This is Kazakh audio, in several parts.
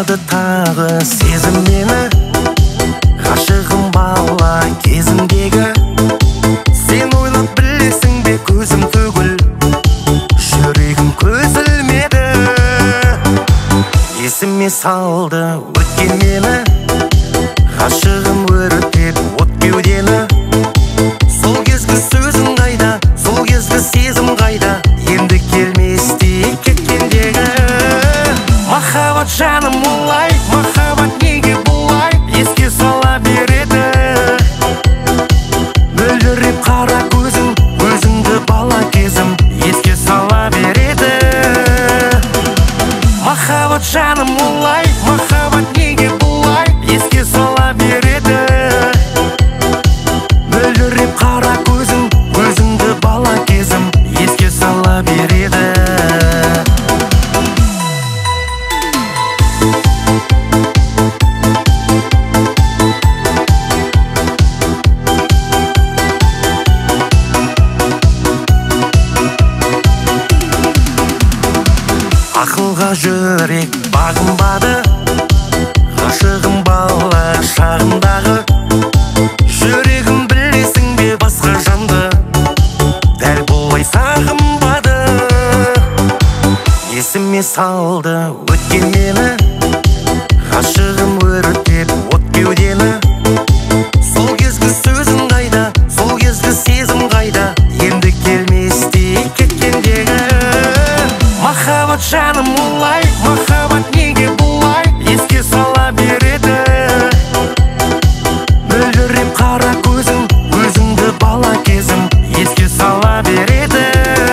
Жаулады тағы сезім мені, ғашығым бала кезімдегі. Сен ойлап білесің бе көзім түгіл, жүрегім көз ілмеді. Есіме салды өткен мені, ғашығым өртеп от кеудені. Сол кезгі сөзің қайда, сол кезгі сезім қайда, енді келместей кеткендегі. Махаббат жаным олай, махаббат неге бұлай, еске сала береді. Мөлдіреп қара көзің, өзіңді бала кезім еске сала береді. Махаббат жаным олай, махаббат неге бұлай, еске сала береді. Мөлдіреп қара көзің, өзіңді бала кезім еске сала береді. Ақылға жүрек бағынбады, ғашығым бала шағындағы. Жүрегім білесің бе басқа жанды, дәл бұлай сағынбады. Есіме салды өткен мені, ғашығым өртеп от кеудені. Сол кезгі сөзің қайда, сол кезгі сезім қайда, енді келместей кеткендегі. Махаббат жаным олай, махаббат неге бұлай, еске сала береді. Мөлдіреп қара көзің, өзіңді бала кезім еске сала береді.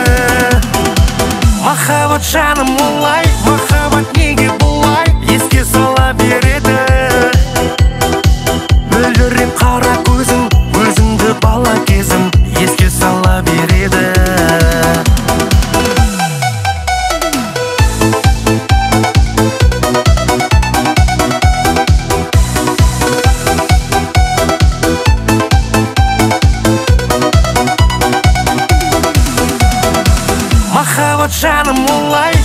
Махаббат жаным олай, махаббат неге бұлай, еске сала береді. Мөлдіреп қара көзің, өзіңді бала кезім еске сала береді. Махаббат жаным олай,